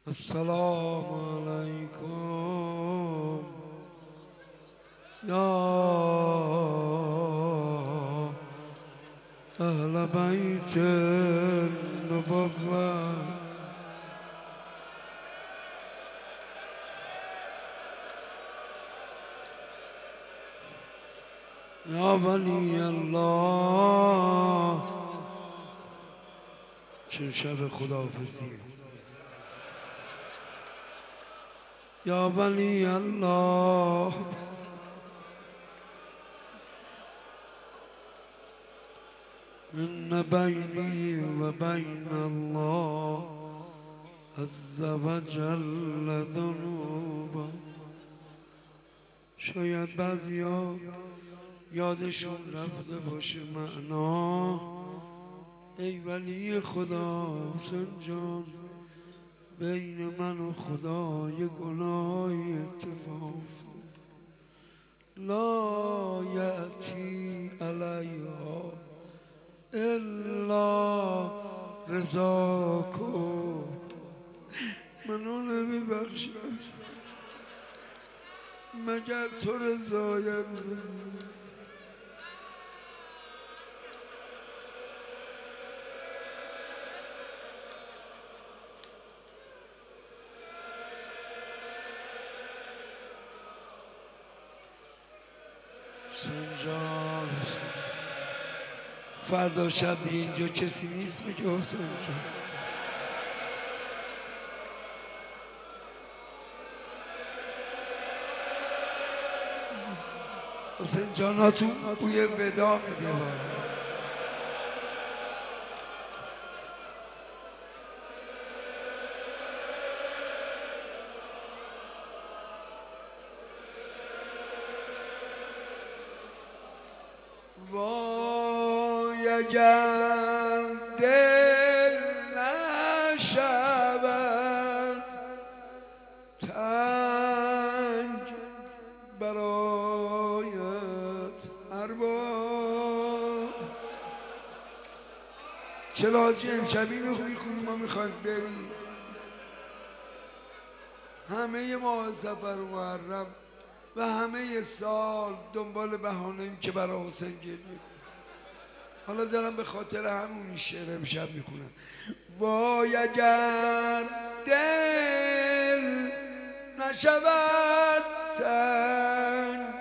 السلام علیکم یا اهل بیت النبوة یا ولی الله. چه شب خداحافظی یا ولی الله. ان بینی و بین الله عز و جل ذنوبا. شاید بعضیا یادشون رفته باشه معنا. ای ولی خدا حسین جان، بین من و خدا یه گناهی اتفاق افتاد. لا یأتی علیها الا رضاکو. منو نمیبخشد مگر تو رضایت بدی. حسین فردا شب اینجا کسی نیست میگه حسین جان. حسین جاناتون بوی ودا میده. وای اگر دل نشود تنگ برایت ارباب. چرا حاجی امشب اینو میخونی ما میخوایم بریم؟ همه ماه سفر و محرم و همه سال دنبال بهانه‌ایم که برای حسین گریه کنم. حالا دارم به خاطر همون شعر امشب میخونم. وای اگر دل نشود سنگ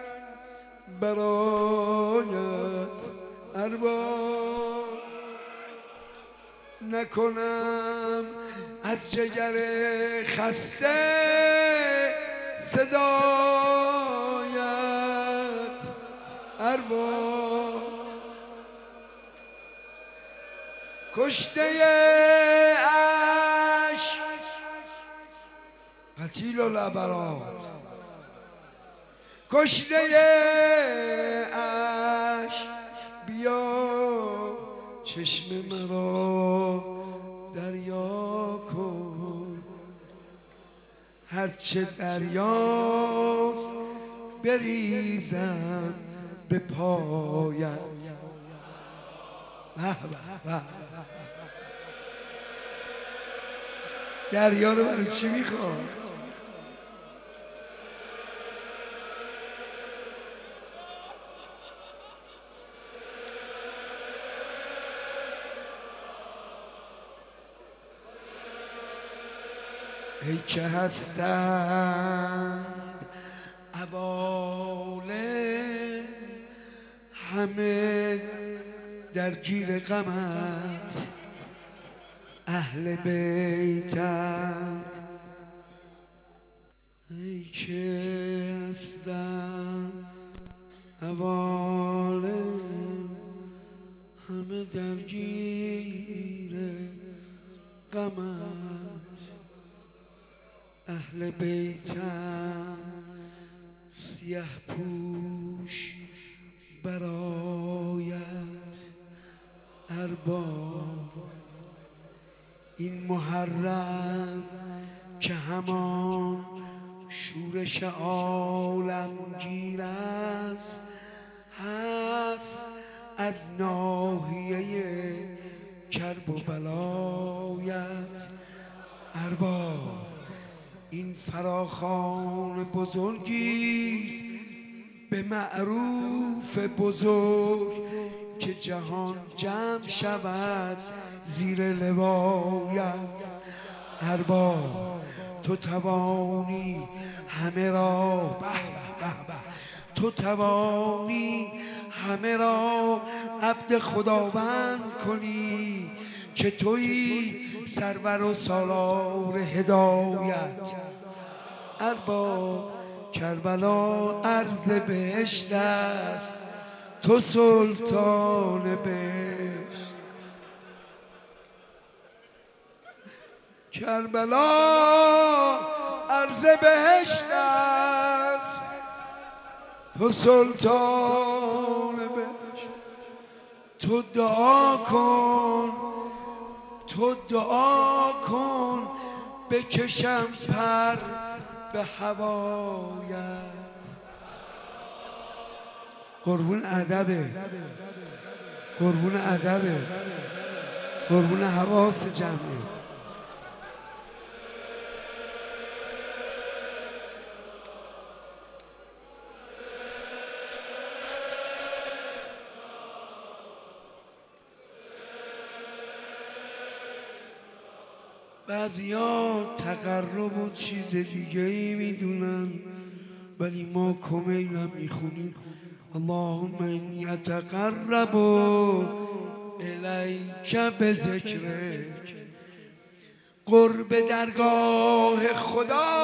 برایت ارباب. نکنم از جگر خسته صدایت ارباب. کشته عشق قتیل العبرات. کشته عشق بیا چشم مرا دریا کن. هرچه دریاست بریزم به پایت. دریا رو برای چی میخواد؟ ای که هستند عوالم همه درگیر غمت، اهل بیتند. ای که هستند عوالم همه درگیر غمت، اهل بیتم سیه پوش برایت ارباب. این محرم که همان شورش عالمگیر است، هست از ناحیه کرب و بلایت ارباب. این فراخوان بزرگیست به معروف بزرگ که جهان جمع شود زیر لوایت. ارباب تو توانی همه را به به، تو توانی همه را عبد خداوند کنی که تویی سرور و سالار هدایت. ارباب کربلا عرض بهشت است، تو سلطان بهشت. کربلا عرض بهشت است، تو سلطان بهشت. تو دعا کن، تو دعا کن بکشم پر به هوایت. قربون ادبه، قربون ادبه، قربون حواس جمعه. بعضیا تقرب و چیز دیگه ای میدونن، ولی ما کمیلم میخونیم اللهم انی اتقرب الیک بذکرک. قرب درگاه خدا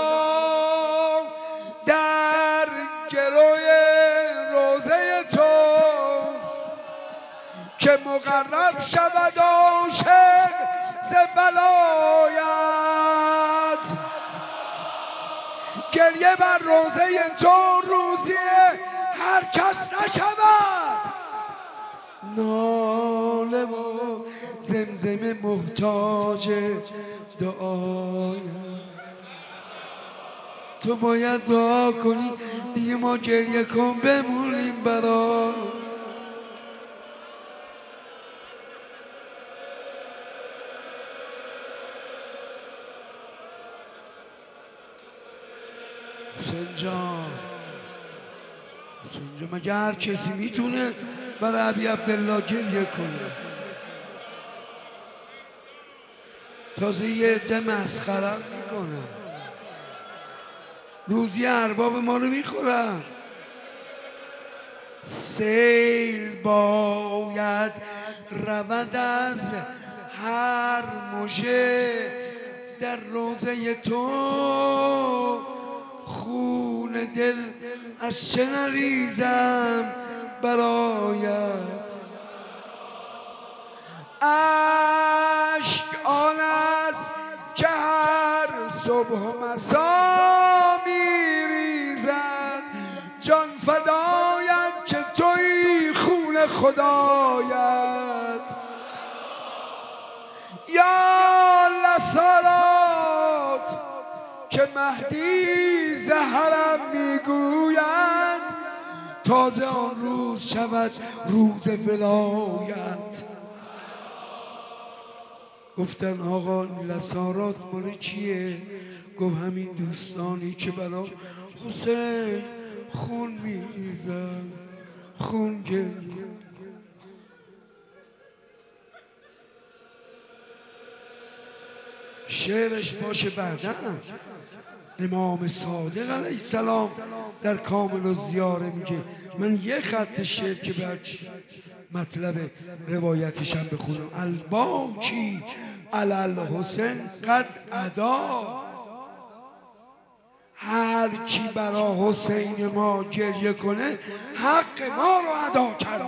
در گروی روزه توست که مقرب شود عاشق ز بلایت. گریه بر روزه تو روزیه هر کس نشود، ناله و زمزمه محتاج دعای. تو باید دعا کنی دیگه، ما گریه کن بمونیم برای. حسین جان، مگه هر کسی میتونه برای ابی عبدالله گریه کنه؟ تازه یه عده مسخره میکنه، روزی ارباب ما رو میخورن. سیل باید رود از هر مژه در روزه تو، خون دل از چه نریزم برایت. اشک آن است که هر صبح و مسا میریزد، جان فدایت که تویی خون خدایت. یا لسالات که مهدی زهرم میگوید تازه آن روز شود روز ولایت. گفتن آقا لسارات مال کیه؟ گفت همین دوستانی که برا حسین خون میریزن، خون گریه. شعرش باشه بعدا. امام صادق علیه السلام در کامل الزیاره میگه من یه خط شعر که به مطلب روایتش هم بخونم. الباکی علی الحسین قد ادا. هر کی برا حسین ما گریه کنه حق ما رو ادا کرده.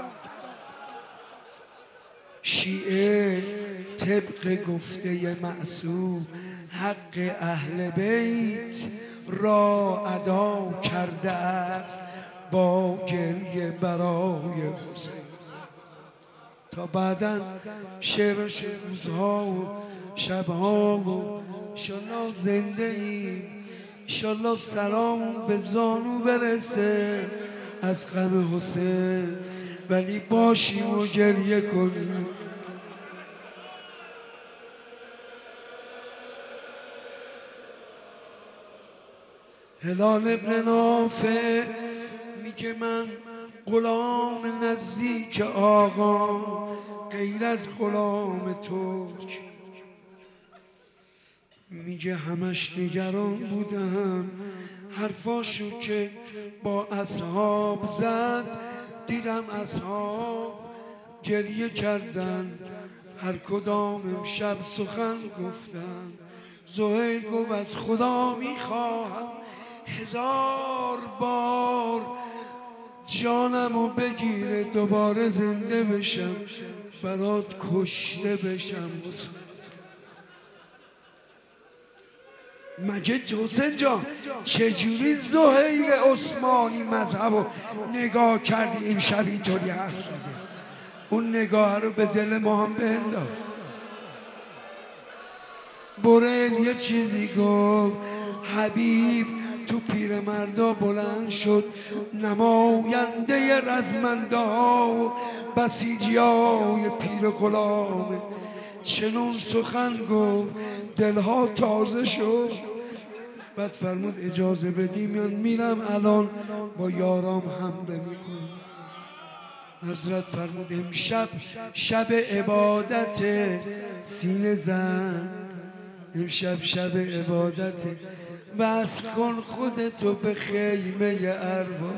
شیعه طبق گفته معصوم حق اهل بیت را ادا کرده است با گریه برای حسین. تا بعداً شعرش روزها و شبها و انشالله زنده ایم، انشالله سلام به زانو برسه از غم حسین، ولی باشیم و گریه کنیم. هلال ابن نافع میگه من غلام نزدیک آقا غیر از غلام ترک، میگه همش نگران بودم حرفاشو که با اصحاب زد، دیدم اصحاب گریه کردن، هر کدام امشب سخن گفتن. زهیر گفت از خدا میخواهم 1000 بار جانمو بگیره دوباره زنده بشم برات کشته بشم. مگه حسین جان چجوری زهیر عثمانی مذهب رو نگاه کردی امشب اینطوری حرف زده؟ اون نگاه رو به دل ما هم بنداز. برل یه چیزی گفت، حبیب تو پیرمردا بلند شد، نماینده رزمنده ها و بسیجی های پیر غلامه، چنون سخن گفت دلها تازه شد. بعد فرمود اجازه بدی من میرم الان با یارام حمله میکنم. حضرت فرمود امشب شب عبادت سینه زن، امشب شب عبادت، وصل کن خودتو به خیمه ارواح.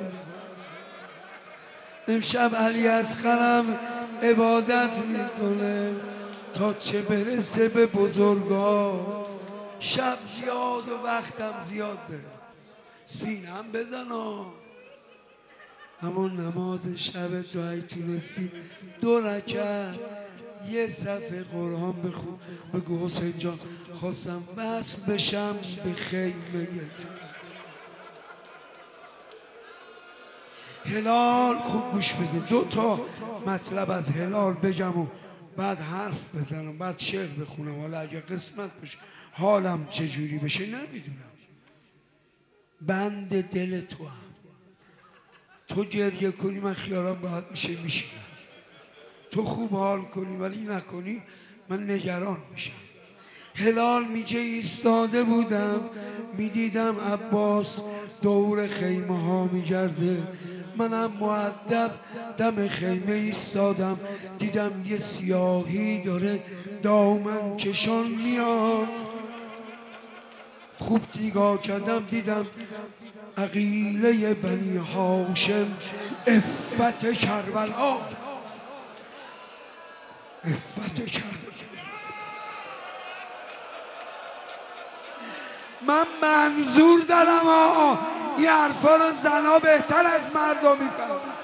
امشب علی اصغرم عبادت میکنه تا چه برسه به بزرگا. شب زیاد و وقتم زیاد داره، سینم بزنا. همون نماز شب تو ای تونستی 2 رکعت یه صفحه قرآن بخون، بگو حسین جان خواستم وصل بشم به خیمه تو. هلال خوب گوش بده، 2 تا مطلب از هلال بگم و بعد حرف بزنم، بعد شعر بخونم. حالا اگه قسمت بشه حالم چجوری بشه نمیدونم. بند دل تو هم، تو گریه کنی من خیالم باید میشه میشینم، تو خوب حال کنی ولی نکنی من نگران میشم. هلال میگه ایستاده بودم میدیدم عباس دور خیمه ها میگرده، منم مؤدب دم خیمه ایستادم، دیدم یه سیاهی داره دامن کشان میاد. خوب نگاه کردم دیدم عقیله بنی هاشم، عفت کربلا، عفت کربلا. من منظور دارم این حرفا رو زنا بهتر از مردم میفهمن.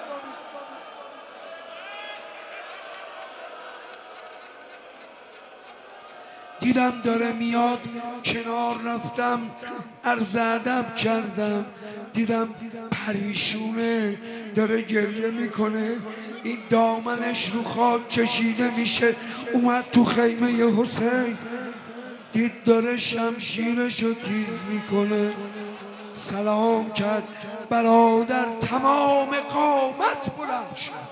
دیدم داره میاد کنار رفتم عرض ادب کردم، دیدم پریشونه داره گریه میکنه، این دامنش رو خاک کشیده میشه. اومد تو خیمه حسین دید داره شمشیرشو تیز میکنه، سلام کرد برادر تمام قامت بلند شد.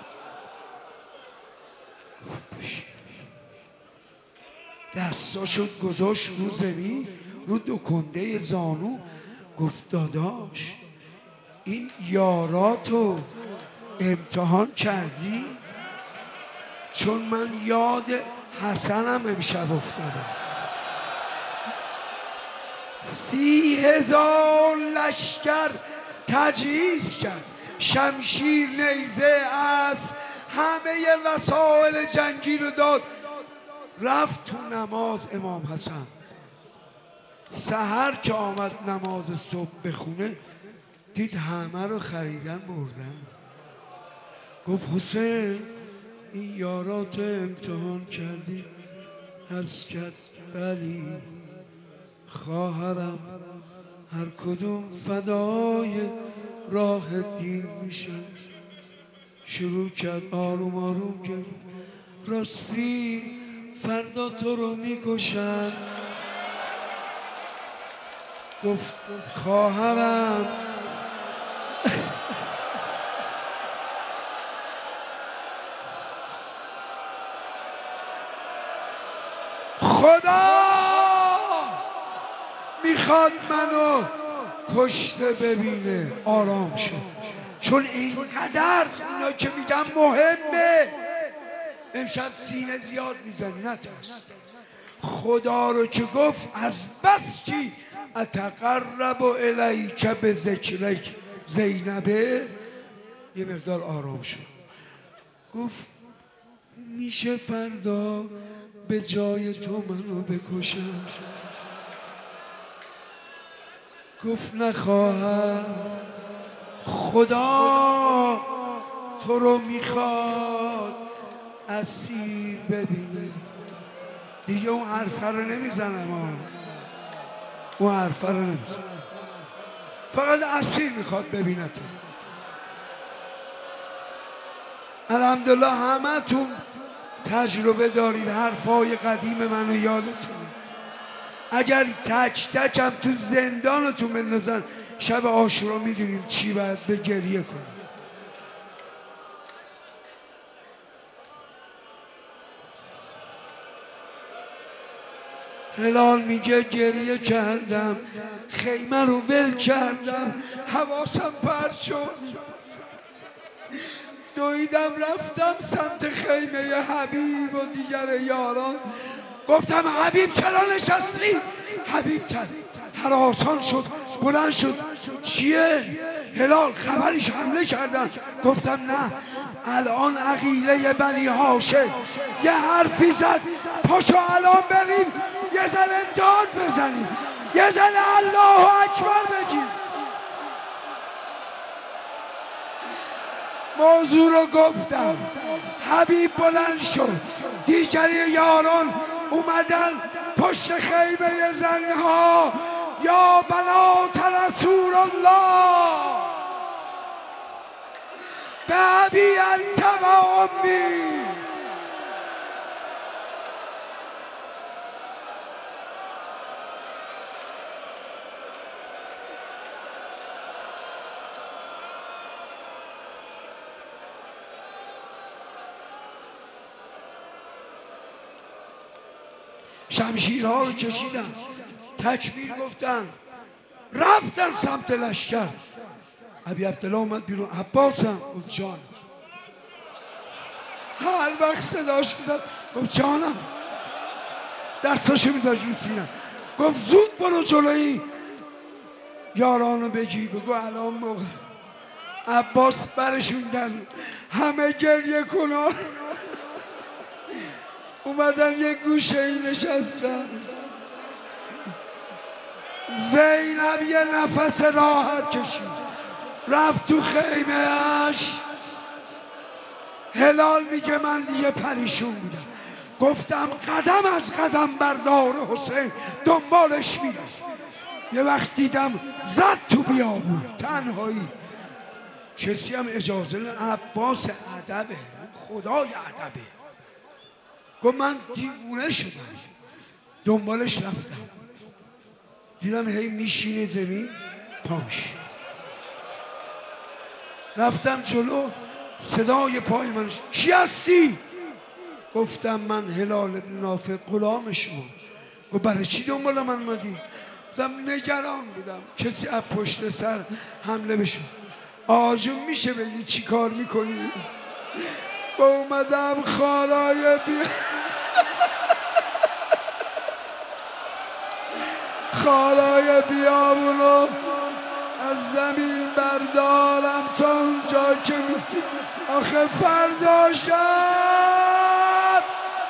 دستاشو گذاشت رو زمین رو 2 کنده زانو، گفت داداش این یاراتو امتحان کردی؟ چون من یاد حسنم امشب افتادم. 30,000 لشکر تجهیز کرد، شمشیر، نیزه، اسب، همه وسایل جنگی رو داد. رفت تو نماز امام حسن، سحر که آمد نماز صبح بخونه دید همه رو خریدن بردن. گفت حسین این یارات امتحان کردی؟ عرض کرد بلی خواهرم هر کدوم فدای راه دین میشن. شروع کرد آروم آروم کرد راستی فردا تو رو میکشن. گفت خواهرم خدا میخواد منو کشته ببینه آرام شد. چون اینقدر اینا که میگم مهمه، امشب سینه زیاد میزنی نترس. خدا رو که گفت از بس کی اتقرب الیک به ذکرک زینبه، یه مقدار آرام شد. گفت میشه فردا به جای تو منو بکشم؟ گفت نخواهم، خدا تو رو میخواد اسیر ببینه. دیگه اون حرفه رو نمیزنم، اون حرفه رو نمیزنم، فقط اسیر میخواد ببینته. الحمدلله همه تون تجربه دارید، حرفای قدیم منو یادتونه. اگر تک تکم تو زندانتون بندازن شب عاشورا میدونیم چی باید به گریه کنیم. هلال میگه گریه کردم، خیمه رو ول کردم، حواسم پرت شد، دویدم رفتم سمت خیمه حبیب و دیگر یاران. گفتم حبیب چرا نشستی؟ حبیب هراسان شد، بلند شد. چیه؟ هلال خبریش حمله کردن. گفتم نه، الان عقیله بنی هاشم یه حرفی زد، پاشو الان بریم یه ذره داد بزنیم، یه ذره الله اکبر بگیم. موضوع رو گفتم. حبیب بلند شد، دیگر یاران اومدن پشت خیمه زنها. یا بنات رسول الله به ابی انت و امی. شمشیرها رو کشیدن، تکبیر گفتن، رفتن سمت لشکر. ابی عبدالله اومد بیرون. عباسم گفت جانم. هر وقت صداش میداد گفت جانم، دستاشو میذاشت رو سینم. گفت زود برو جلوی یارانو بگی، بگو الان موقع. عباس برشوندن، همه گریه کنن، اومدن یه گوشه ای نشستن. زینب یه نفس راحت کشید، رفت تو خیمه اش. هلال میگه من دیگه پریشون بودم، گفتم قدم از قدم بردار حسین دنبالش میرم. یه وقت دیدم زد تو بیابون تنهایی، کسی هم اجازه نه. عباس ادبه، خدای ادبه. گفت من دیوونه شدم، دنبالش رفتم، دیدم هی میشینه زمین پاش. رفتم جلو، صدای پای من کی هستی؟ گفتم من هلال بن نافع غلام شما. گفت برای چی دنبال من اومدی؟ گفتم نگران بودم کسی از پشت سر حمله بشه. آجون میشه بگی چی کار میکنی؟ با اومدم خارای خارای بیابونو از زمین بردارم تا اونجا که آخه فردا شب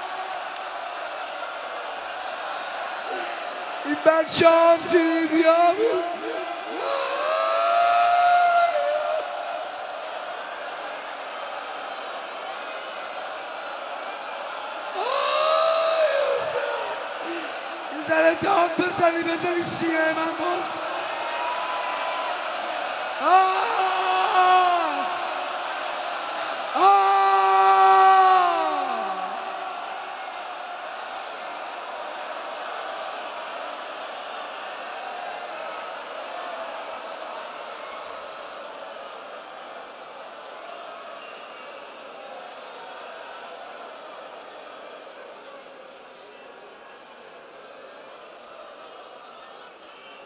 این بچه هم توی بیابون یه ذره داد بزنی سینه من باز.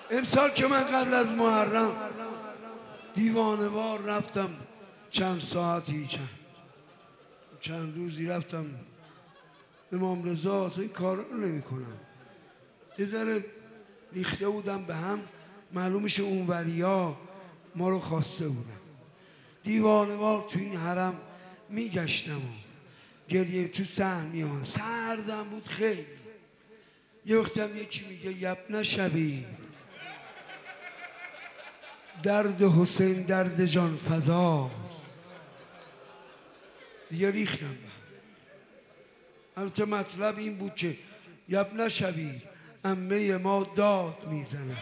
امسال که من قبل از محرم دیوانه‌وار رفتم چند ساعتی چند روزی رفتم امام رضا، اصلا این کارا رو نمی کنم. یه ذره ریخته بودم به هم، معلومش اونوریا ما رو خواسته بودم. دیوانه‌وار تو این حرم میگشتم و گریه تو صحن میام، سردم بود خیلی. یه وقتی هم یکی میگه یبن شبیب، درد حسین درد جان فزاست. دیگه ریختم به هم. البته مطلب این بود که یبن شبیب، عمه ما داد میزنه.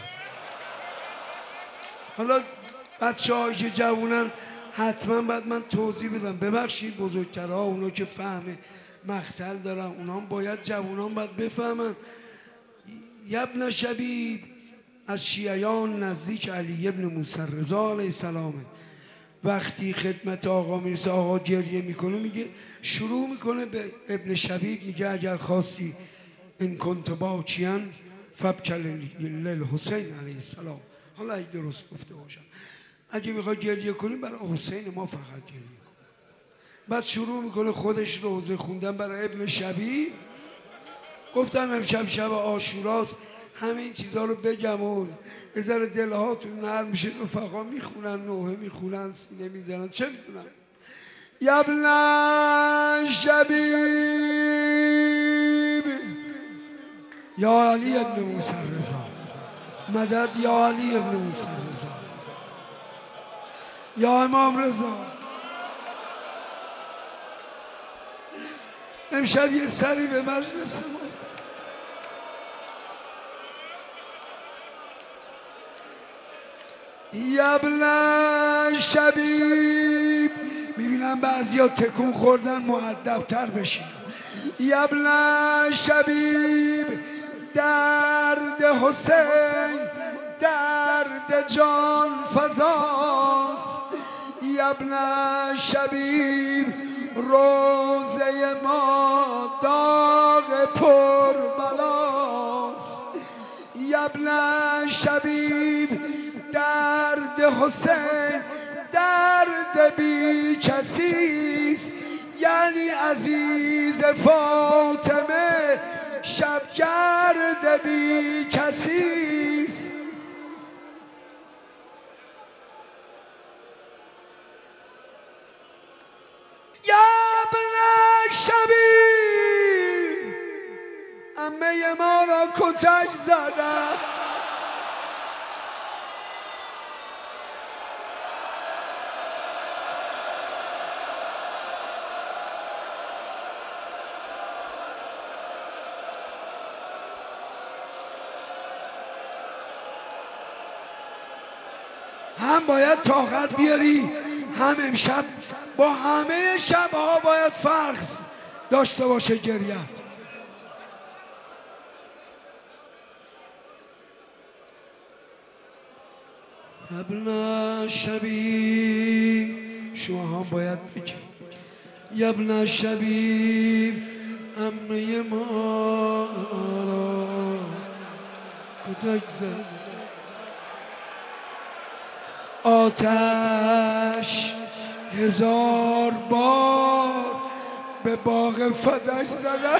حالا بچه هایی که جوونن حتما باید من توضیح بدم، ببخشید بزرگترها، اونا که فهم مقتل دارن، اونا هم باید، جوونان باید بفهمن. یبن شبیب از شیعیان نزدیک علی ابن موسی رضا علیه السلام. وقتی خدمت آقا میرسه، آقا گریه میکنه، میگه، شروع میکنه به ابن شبیب، میگه اگر خواستی ان کنت باکیا فابکی للحسین علیه السلام. حالا اگه درست گفته باشم، اگه میخوای گریه کنی برای حسین ما فقط گریه کن. بعد شروع میکنه خودش روزه خوندن برای ابن شبیب. گفتم امشب شب عاشوراست، همه این چیزها رو بگم و یه ذره دلهاتون نرم میشه. رفقا میخونن، نوحه میخونن، سینه میزنن، چه میدونم. یبن شبیب یا علی ابن موسی رضا، مدد یا علی ابن موسی رضا، یا امام رضا. امشب یه سری به مجلس ما. یبن شبیب، میبینم بعضیا تکون خوردن، مؤدب‌تر بشین. یبن شبیب، درد حسین درد جان فزاست. یبن شبیب، روزه ما داغ پر بلاست. یبن شبیب، درد حسین درد بی کسیست، یعنی عزیز فاطمه شبگرد بی کسیست. یبن شبیب، عمه ما را کتک زدن. هم باید طاقت بیاری، هم امشب با همه شبها باید فرق داشته باشه گریت. یبن شبیب، شما هم باید بگید یبن شبیب، عمه ما را کتک زد. آتش 1000 بار به باغ فدک زدن.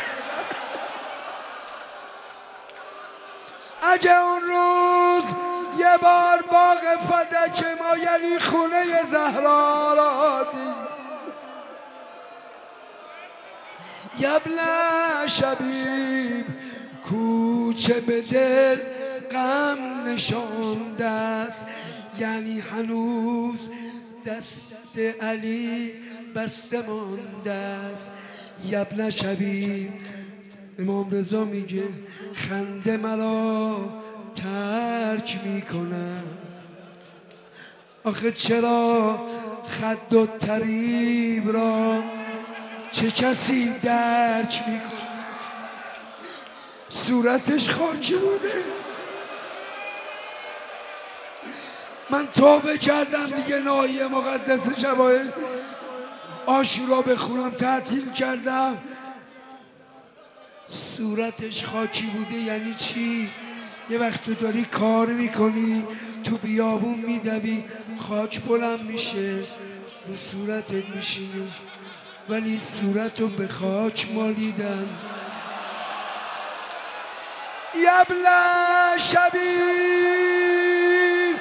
اگه اون روز یه بار باغ فدک ما، یعنی خونه زهرا را دید. یبن شبیب، کوچه به دل غم نشانده است، یعنی هنوز دست علی بسته مانده است. یبن شبیب، امام رضا میگه خنده مرا ترک میکنه. آخه چرا خد و طریب را چه کسی درک میکنه؟ صورتش خاکی بوده. من توبه کردم دیگه، ناحیه مقدس شبای عاشورا بخونم، تعطیل کردم. صورتش خاکی بوده یعنی چی؟ یه وقت تو داری کار میکنی، تو بیابون میدوی، خاک بلند میشه، رو صورتت میشینی، ولی صورتو به خاک مالیدن. یبل شبیب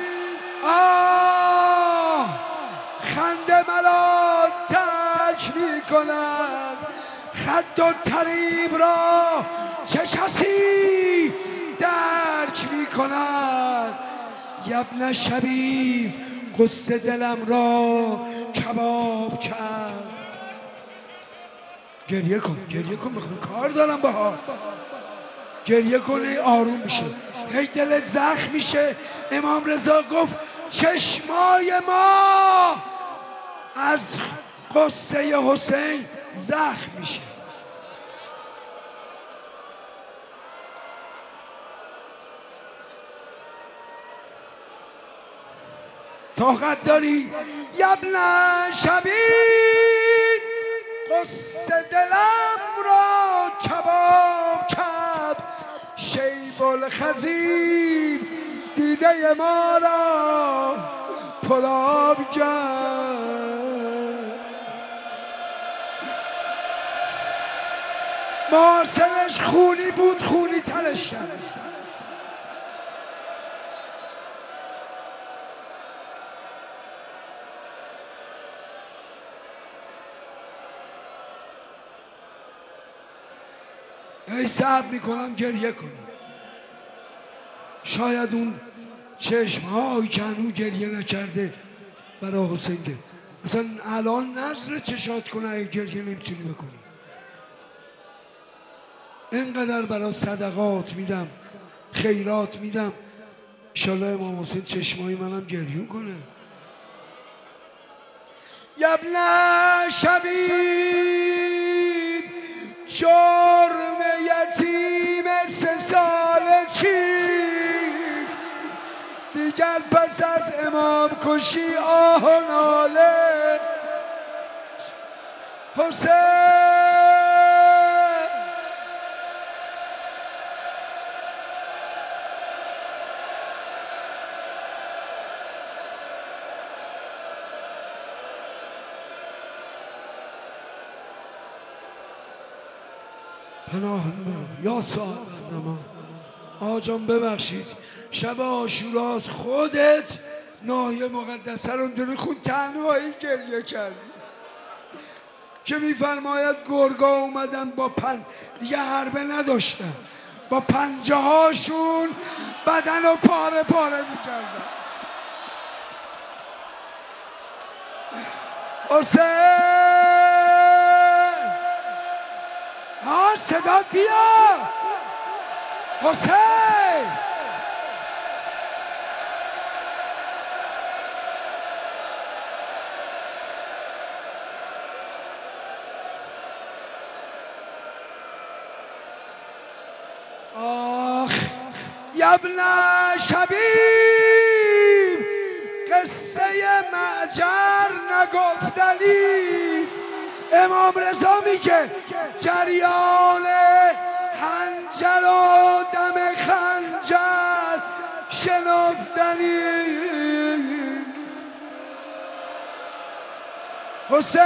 خنده مرا ترک میکند، خد و طریب را چه کسی درک میکند. یبل شبیب قصه دلم را کباب کرد. گریه کن بخون، کار دارم باها. گریه کنه آروم میشه، هی دلت زخم میشه. امام رضا گفت چشمای ما از قصه حسین زخم میشه. طاقت داری؟ یبل شبیب قصه دلم را کباب کرد، شیب الخزیب دیده ما را پرآب کرد. محاسنش خونی بود، خونی ترش کرد. ای صبر میکنم گریه کنی. شاید اون چشمهایی که هنوز گریه نکرده برای حسین گریه. مثلا الان نظر چشات کنه، اگه گریه نمیتونی بکنی. اینقدر برای صدقات میدم، خیرات میدم، انشالله امام حسین چشمای منم گریون کنه. یبل شبیب جرم یتیم 3 ساله چیست؟ دیگر پس از امام کشی آه و ناله. حسین پناه یا صاحب زمان. آجان ببخشید، شب عاشوراست، خودت ناحیه مقدسه رو اونجوری خون تنهایی گریه کردی که میفرماید گرگا اومدن با دیگه حربه نداشتن، با پنجه هاشون بدن رو پاره پاره میکردن. حسین صدات بیا. حسین آخ یبل شبیب قصه معجر نگفتنیست. امام رضا میگه جریان حنجر و دم خنجر شنفتنی. حسین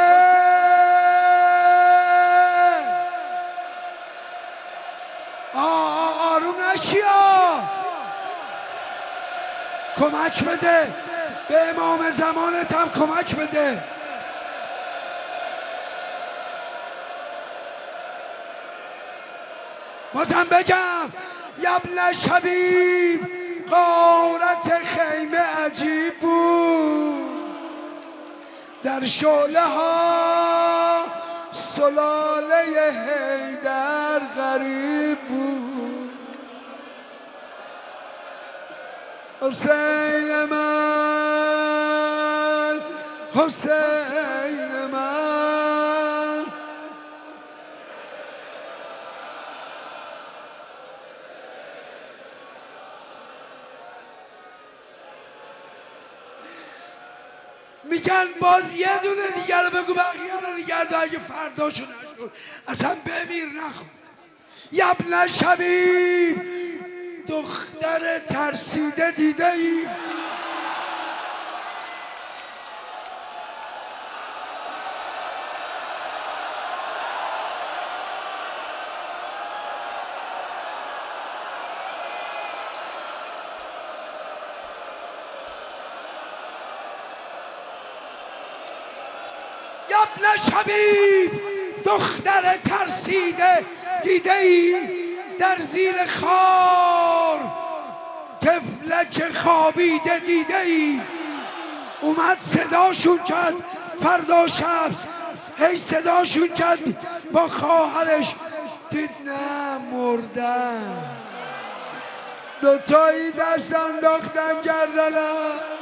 آروم نشیا، کمک بده به امام زمانت، هم کمک بده. بازم بگم یبل شبیب غارت خیمه عجیب بود، در شعله ها سلاله حیدر غریب بود. حسین من، حسین من، میگن باز یه دونه دیگر رو بگو، بقیه رو نگرده، اگه فرداشو نشد اصلا بمیر نخون. یبل شبیب دختر ترسیده دیده ای؟ ابن شبیب دختر ترسیده دیده ای؟ در زیر خار طفلک خوابیده دیده ای؟ اومد صداشون کرد فردا شب، هی صداشون کرد با خواهرش، دید نه مردن. دوتایی دست انداختن گردنم.